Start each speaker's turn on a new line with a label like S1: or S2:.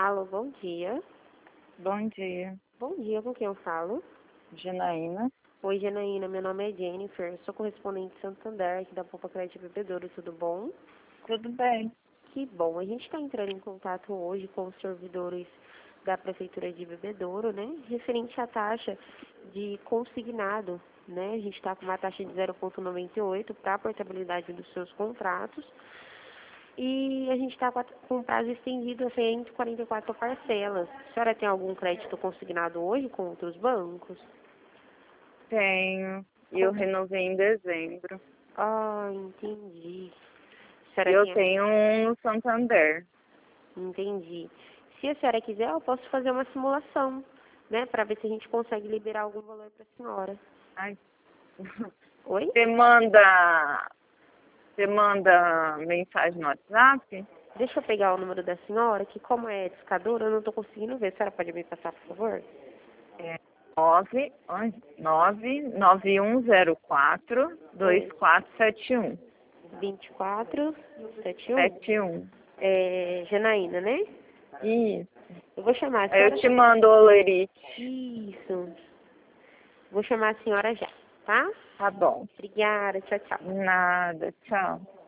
S1: Alô, bom dia.
S2: Bom dia,
S1: Bom dia, com quem eu falo?
S2: Janaína.
S1: Oi, Janaína, meu nome é Jennifer, sou correspondente de Santander, aqui da Poupa Crédito Bebedouro, tudo bom?
S2: Tudo bem?
S1: Que bom, a gente está entrando em contato hoje com os servidores da Prefeitura de Bebedouro, né, referente à taxa de consignado, né, a gente está com uma taxa de 0,98 para a portabilidade dos seus contratos, e a gente está com prazo estendido a 144 parcelas. A senhora tem algum crédito consignado hoje com outros bancos?
S2: Tenho. E eu renovei em dezembro.
S1: Ah, entendi. A
S2: E
S1: senhora
S2: eu
S1: tem...
S2: tenho um no Santander.
S1: Entendi. Se a senhora quiser, eu posso fazer uma simulação, né, para ver se a gente consegue liberar algum valor para a senhora.
S2: Ai.
S1: Oi?
S2: Você manda mensagem no WhatsApp?
S1: Deixa eu pegar o número da senhora, que como é discadora, eu não estou conseguindo ver. A senhora pode me passar, por favor?
S2: É 99104-2471.
S1: 2471.
S2: 71.
S1: É, Janaína, né?
S2: Isso.
S1: Eu vou chamar a
S2: Aí eu
S1: senhora...
S2: te mando o olerite.
S1: Isso. Vou chamar a senhora já, tá?
S2: Tá bom.
S1: Obrigada, tchau, tchau.
S2: Nada. Tchau.